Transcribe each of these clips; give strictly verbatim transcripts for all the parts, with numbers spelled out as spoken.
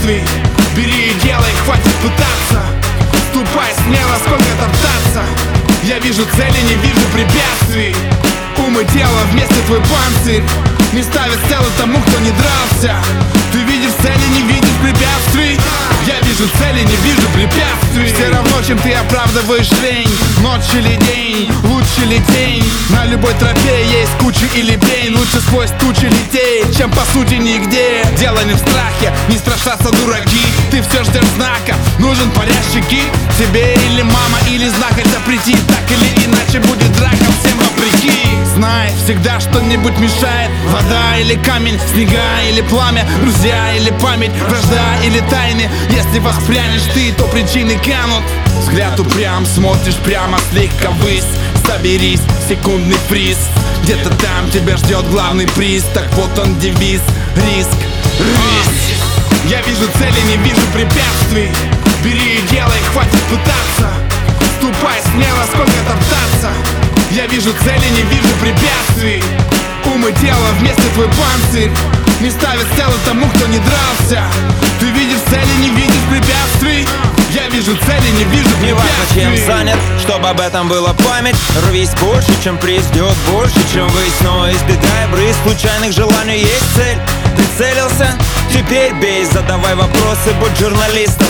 препятствий. Бери и делай, хватит пытаться. Ступай смело, сколько топтаться. Я вижу цели, не вижу препятствий. Ум и тело вместе твой панцирь. Не ставят целы тому, кто не дрался. Ты видишь цели, не видишь препятствий. Я вижу цели, не вижу препятствий. Все равно, чем ты оправдываешь лень. Ночь или день, лучше ли тень. На любой тропе есть куча или пень. Лучше сквозь тучи лететь, чем по сути нигде. Дело не в страхе, не страшатся дураки. Ты все ждешь знака, нужен парящий гид. Тебе или мама, или знахарь запретит. Так или иначе будет драка, всем вопреки. Знай, всегда что-нибудь мешает. Вода или камень, снега или пламя. Друзья или память, вражда или тайны. Если воспрянешь ты, то причины канут. Взгляд упрям, смотришь прямо слегка ввысь. Соберись, секундный приз. Где-то там тебя ждет главный приз. Так вот он девиз, риск, рысь. Я вижу цели, не вижу препятствий. Бери и делай, хватит пытаться. Ступай смело, сколько топтаться. Я вижу цели, не вижу препятствий. Ум и тело вместе твой панцирь. Не ставят целы тому, кто не дрался. Ты видишь цели, не видишь препятствий. Я вижу цели, не вижу препятствий. Не важно, чем занят, чтобы об этом была память. Рвись больше, чем приз, ждет больше, чем высь. Но избегай брызг, случайных желаний, есть цель. Прицелился, теперь бей, задавай вопросы, будь журналистом.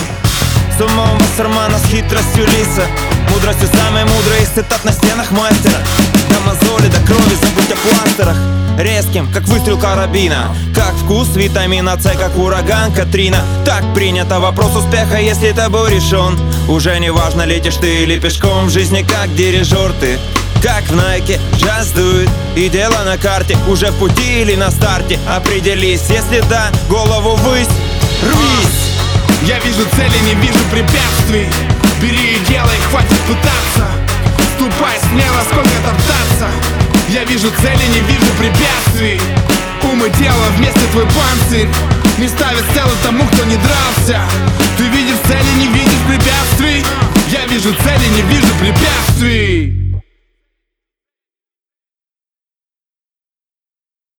С умом Вассермана, с хитростью лиса. Мудростью самой мудрой из цитат на стенах мастера. До мозоли, до крови, забудь о пластерах. Резким, как выстрел карабина. Как вкус витамина С, как ураган Катрина. Так принято, вопрос успеха, если табу решен. Уже не важно, летишь ты или пешком. В жизни как дирижер ты, как в Найке, джаз дует, и дело на карте. Уже в пути или на старте, определись. Если да, голову ввысь, рвись. Я вижу цели, не вижу препятствий. Бери и делай, хватит пытаться. Ступай смело, сколько топтаться. Я вижу цели, не вижу препятствий. Ум и тело вместе твой панцирь. Не ставят целы тому, кто не дрался.